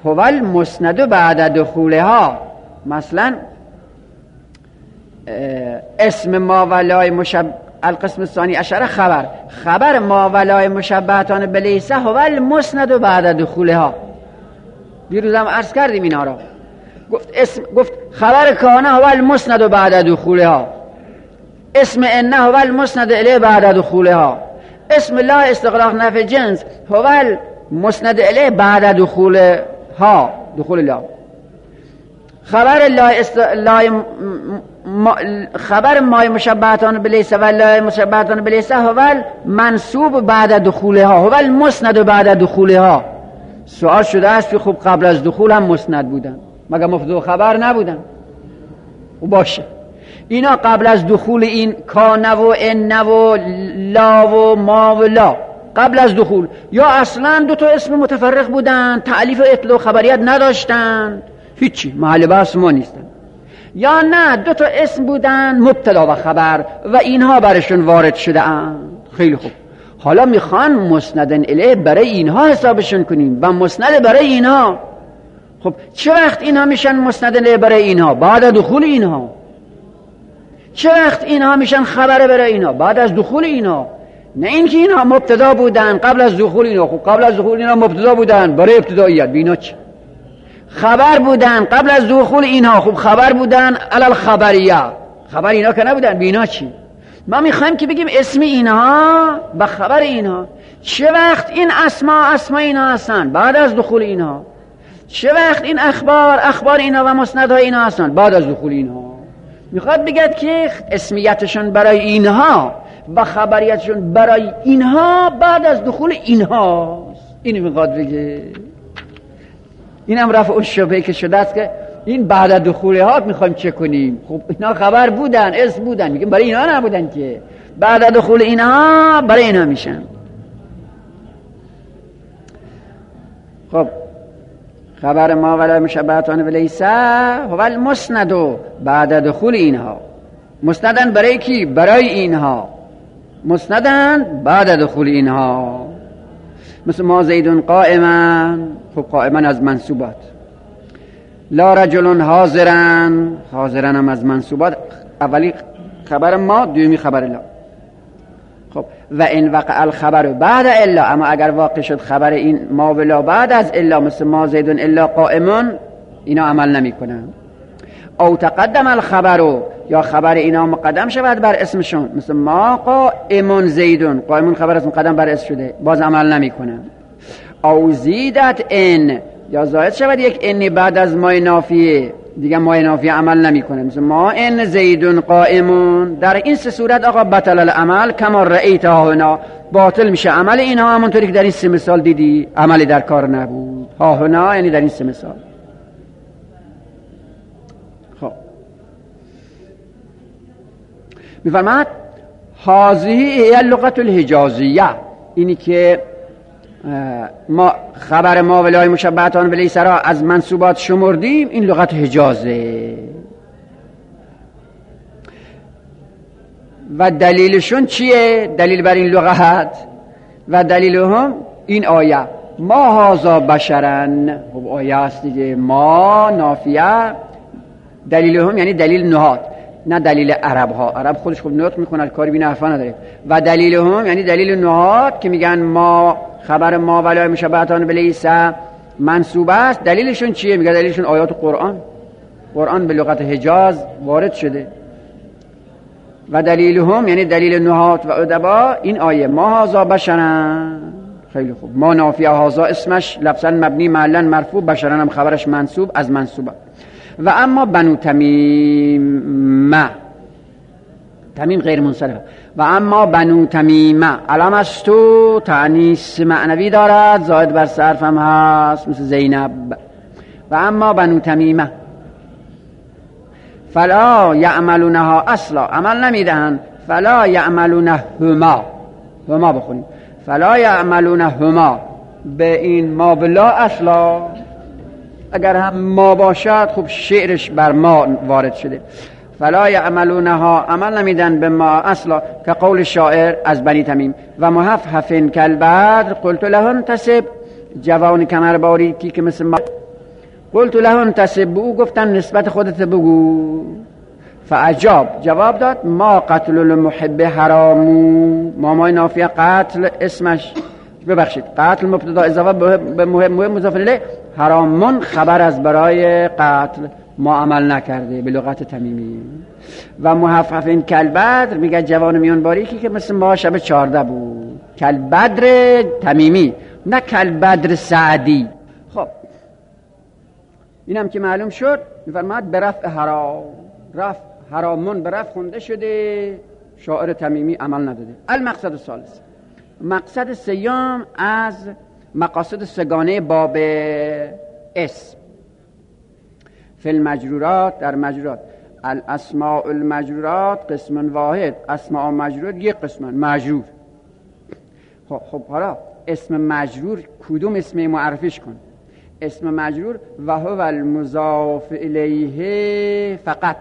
هو المسند بعد دخولها. مثلا اسم ما ولای مشب القسم الثانی عشر خبر خبر ما ولای مشبهتان بلیسه هو المسند بعد دخولها. دیروزم عرض کردیم اینا را. گفت اسم گفت خبر کانه هو المسند بعد دخولها، اسم انه هو المسند الیه بعد دخولها، اسم لا استغراق نفع جنس هو المسند الیه بعد دخولها دخول لا. خبر لا است... لا ما... خبر ما مشبهتان بلیسه و لا مشبهتان بلیسه هو منصوب بعد دخولها هو المسند بعد دخولها. سوال شده است که خب قبل از دخول هم مسند بودن مگر مبتدا خبر نبودن؟ و باشه اینا قبل از دخول این کان و ان و لا و ما و لا قبل از دخول یا اصلا دو تا اسم متفرق بودن، تعلیف و اطلاع خبریت نداشتن، هیچی محل بحث ما نیستن، یا نه دو تا اسم بودن مبتدا و خبر و اینها برشون وارد شده اند. خیلی خوب، حالا میخوان مسندن الیه برای اینها حسابشون کنیم و مسند برای اینها. خب چه وقت اینها میشن مسندن الیه برای اینها؟ بعد از دخول اینها. چه وقت اینها میشن خبر برای اینها؟ بعد از دخول اینها. نه اینکه اینها مبتدا بودن قبل از دخول اینها. خب قبل از دخول اینها مبتدا بودن برای ابتداییت، بینا چه؟ خبر بودن قبل از دخول اینها، خب خبر بودن علل خبریه، خبر اینها که نبودن، بینا چی؟ ما میخوایم که بگیم اسم اینها و خبر اینها. چه وقت این اسما اسما اینها هستن؟ بعد از دخول اینها. چه وقت این اخبار اخبار اینها و مسندهای اینها هستن؟ بعد از دخول اینها. میخواد بگد که اسمیتشون برای اینها و خبریتشون برای اینها بعد از دخول اینهاست. اینو میخواد بگه. اینم رفع الشبهه که شده است که این بعد از دخول ها میخوایم چه کنیم؟ خب اینا خبر بودن، اسم بودن، میگیم برای اینها نبودن که، بعد از دخول اینها برای اینها میشن. خب خبر ما ولا مشبهتان بلیسه هو المسند بعد دخول اینها. مسندن برای کی؟ برای اینها. مسندن بعد دخول اینها. مثل ما زیدون قائما، خب قائما از منصوبات. لا رجل حاضرن، حاضرن هم از منصوبات. اولی خبر ما، دومی خبر لا. خب و این وقع الخبر بعد الا، اما اگر واقع شد خبر این ما و لا بعد از الا، مثل ما زیدون الا قائمون، اینا عمل نمی کنن. او تقدم الخبر، یا خبر اینا مقدم شود بر اسمشون، مثل ما قائمون زیدون، قائمون خبر اسم مقدم بر اسم شده، باز عمل نمی کنن. او زیدت ان، یا زاید شود یک انی بعد از ما نافیه، دیگه ما نافیه عمل نمی کنه، مثل ما ان زیدون قائمون. در این سه صورت آقا بطل العمل کما رأیت ها هنا، باطل میشه عمل اینها همونطوری که در این سه مثال دیدی عملی در کار نبود. ها هنا یعنی در این سه مثال. خب میفرماد هذه هي اللغة الحجازیه، اینی که ما خبر ما ولای مشبهتان بلیسه را از منصوبات شمردیم، این لغت حجازه. و دلیلشون چیه؟ دلیل بر این لغت و دلیلهم این آیه ما هازا بشرن. خب آیه است دیگه، ما نافیه، دلیلهم یعنی دلیل نهاد، نه دلیل عرب ها. عرب خودش خوب نطق میکنه، کاری بی نحفه نداره. و دلیلهم یعنی دلیل نهاد که میگن ما خبر ما ولای مشبهتان بلیسه منصوب است. دلیلشون چیه؟ میگه دلیلشون آیات قرآن، قرآن به لغت حجاز وارد شده. و دلیلهم یعنی دلیل نهات و ادبا این آیه ما هازا بشرن. خیلی خوب، ما نافیه، هازا اسمش لفظا مبنی معلن مرفوع، بشرن هم خبرش منصوب از منصوبه. و اما بنو تمیم، تمیم غیر منصرف. و اما بنو تمیمه علم است تو تعنیس معنوی دارد، زائد بر صرف هم هست مثل زینب. و اما بنو تمیمه فلا یعملونها اصلا، عمل نمیدهن. فلا یعملونهما، هما بخونیم، فلا یعملونهما، به این ما بلا اصلا. اگر هم ما باشد خب شعرش بر ما وارد شده. فلا یعملونها، عمل نمیدن به ما اصلا، که قول شاعر از بنی تمیم. و محفحف کالبدر قلت لهن تسب، جوان کمر باریکی که مثل ما قلت له انتسب، به او گفتن نسبت خودت بگو. فعجاب، جواب داد ما قتل المحب حرامو. مامای نافیه قتل اسمش ببخشید قتل مبتدا اضافه به مهم مهم مضاف الیه، حرامون خبر از برای قتل ما عمل نکرده به لغت تمیمی. و محففین کلبدر میگه جوان میان باریکی که مثل ما شب چارده بود. کلبدر تمیمی نه کلبدر سعدی. خب اینم که معلوم شد، میفرماد به رفع حرام، رفع حرامون به رفع خونده شده، شاعر تمیمی عمل نداده. المقصد الثالث، مقصد سیام از مقاصد سگانه باب اسم. فی المجرورات، در مجرورات، الاسماء المجرورات قسم واحد، اسماء مجرور یک قسم مجرور. خب خب حالا اسم مجرور کدوم اسم معرفیش کن؟ اسم مجرور و هو المضاف الیه فقط.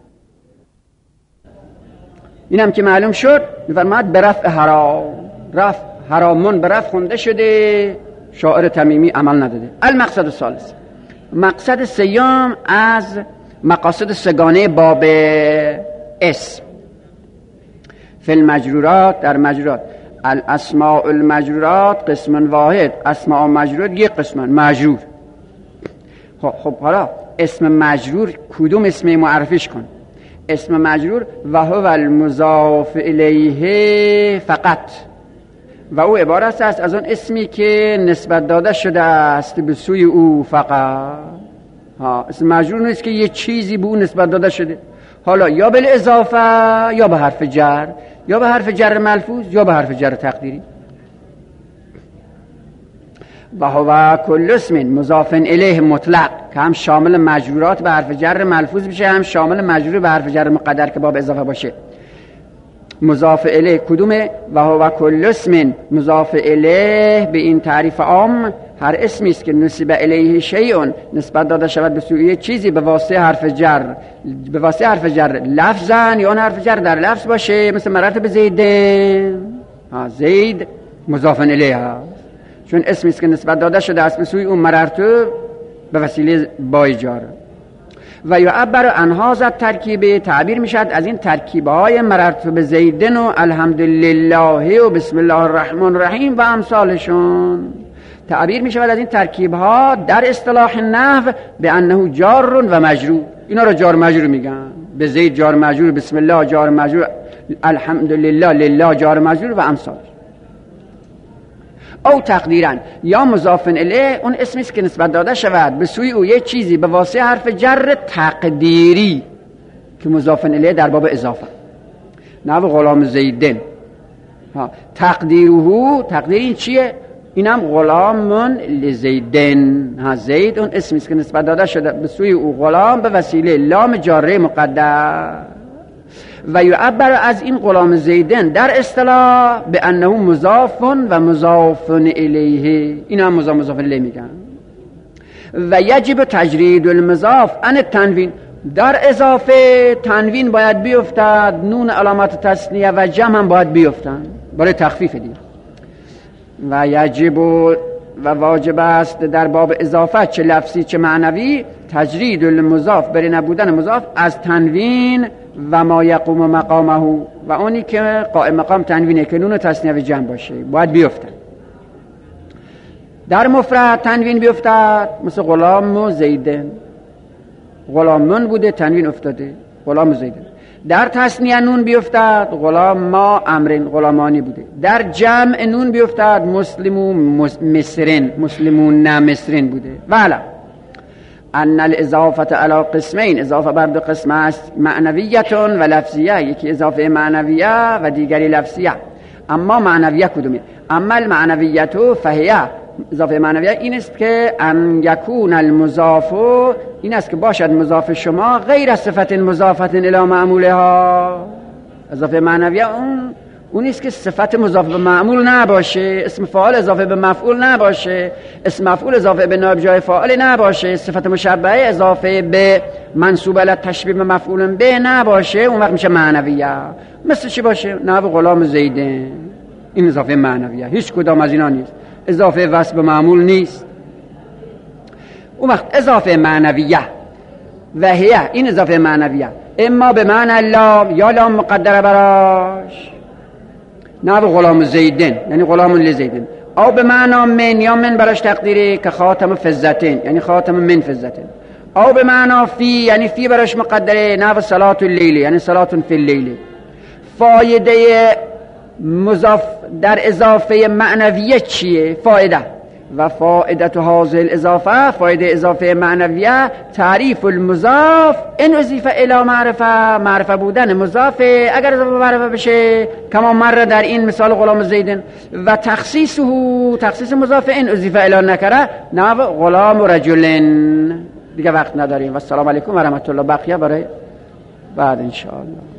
اینم که معلوم شد، میفرماد به رفع حرام، رفع حرامون به رفع خونده شده، شاعر تمیمی عمل نداده. المقصد الثالث، مقصد سیام از مقاصد سگانه باب اسم. فی المجرورات، در مجرورات، الاسماء المجرورات قسم واحد، اسماء مجرور یک قسم مجرور. خب خب حالا اسم مجرور کدوم اسم معرفیش کن؟ اسم مجرور و هو المضاف الیه فقط، و او عبارت است از اون اسمی که نسبت داده شده است به سوی او فقط. ها، اسم مجرور نیست که یه چیزی به او نسبت داده شده، حالا یا به اضافه یا به حرف جر، یا به حرف جر ملفوظ یا به حرف جر تقدیری. و هو کل اسم مضاف الیه مطلق، که هم شامل مجرورات به حرف جر ملفوظ بشه، هم شامل مجرور به حرف جر مقدر که باب اضافه باشه. مضاف الیه کدومه؟ و هو کل اسم مضاف الیه، به این تعریف عام هر اسمی است که نسب الیه شیء، نسبت داده شود به سوی چیزی به واسطه حرف جر، به واسطه حرف جر لفظن یا اون حرف جر در لفظ باشه. مثل مررت به زید، ها زید مضاف الیه هست، چون اسمی است که نسبت داده شده است به سوی اون مررت به وسیله بای جار. و یعبر عن هذا الترکیب، تعبیر میشد از این ترکیب‌های مررت به زیدن و الحمدلله و بسم الله الرحمن الرحیم و امثالشون. تعبیر میشود از این ترکیب‌ها در اصطلاح نحو به انه جار و مجرور. اینا رو جار مجرور میگن، به زید جار مجرور، بسم الله جار مجرور، الحمدلله لله جار مجرور و امثال. او تقدیرا، یا مضاف الیه اون اسمی است که نسبت داده شود به سوی او یک چیزی به واسطه حرف جر تقدیری که مضاف الیه در باب اضافه. نحو غلام زیدن، ها تقدیره، تقدیر این چیه؟ اینم غلام لزیدن، ها زید اون اسمی است که نسبت داده شده به سوی او غلام به وسیله لام جاره مقدر. و یعبر از این غلام زیدن در اصطلاح به انه مضاف و مضاف الیه، این هم مضاف مضاف الیه میگن. و یجب تجرید المضاف عن التنوین، در اضافه تنوین باید بیفتد، نون علامت تثنیه و جمع هم باید بیفتن برای تخفیف دیگه. و یجب و واجب است در باب اضافه چه لفظی چه معنوی تجرید المضاف، بری نبودن مضاف از تنوین و ما یقوم مقامه، و اونی که قائم مقام تنوینه که نون تثنیه و جمع باشه باید بیفتد. در مفرد تنوین بیفتد، مثل غلام و زیدن، غلامون بوده تنوین افتاده غلام و زیدن. در تثنیه نون بیفتد، غلام ما امرین، غلامانی بوده. در جمع نون بیفتد، مسلمون مصرین، مسلمون نه مصرین بوده. والا ان الاضافه علی قسمین، اضافه بر دو قسم است، معنویه و لفظیه، یکی اضافه معنویه و دیگری لفظیه. اما معنویه کدومه؟ اما المعنویه فهیه، اضافه معنویه این است که ان یکون المضاف، این است که باشد مضاف شما غیر صفت مضافت الی معمولها. اضافه معنویه اون اون است که صفت مضاف به معمول نباشه، اسم فاعل اضافه به مفعول نباشه، اسم مفعول اضافه به نائب جای فاعل نباشه، صفت مشبهه اضافه به منصوب علی تشبیه به مفعول به نباشه، اون وقت میشه معنویه. مثل چی باشه؟ نحو غلام زیدن، این اضافه معنویه، هیچ کدام از اینا نیست، اضافه وصف به معمول نیست. اون وقت اضافه معنویه و هیه، این اضافه معنویه اما به معنی لام یا لام مقدره براش نه به غلام زیدن یعنی غلام لزیدن، او به معنی من یا من براش تقدیری که خاتم فزتن یعنی خاتم من فزتن، او به معنی فی یعنی فی براش مقدره نه به صلاة اللیل یعنی صلاة فی اللیل. فایده مضاف در اضافه معنویه چیه؟ فایده و فائدت هذه الاضافه، فایده اضافه معنویه تعریف المضاف ان اضیف الی معرفه، معرفه بودن مضافه اگر اضافه معرفه بشه کما مر در این مثال غلام زیدن، و تخصیصه تخصیص مضاف ان اضیف الی نکره نه غلام رجلن. دیگه وقت نداریم و السلام علیکم و رحمت الله. بقیه برای بعد ان شاء الله.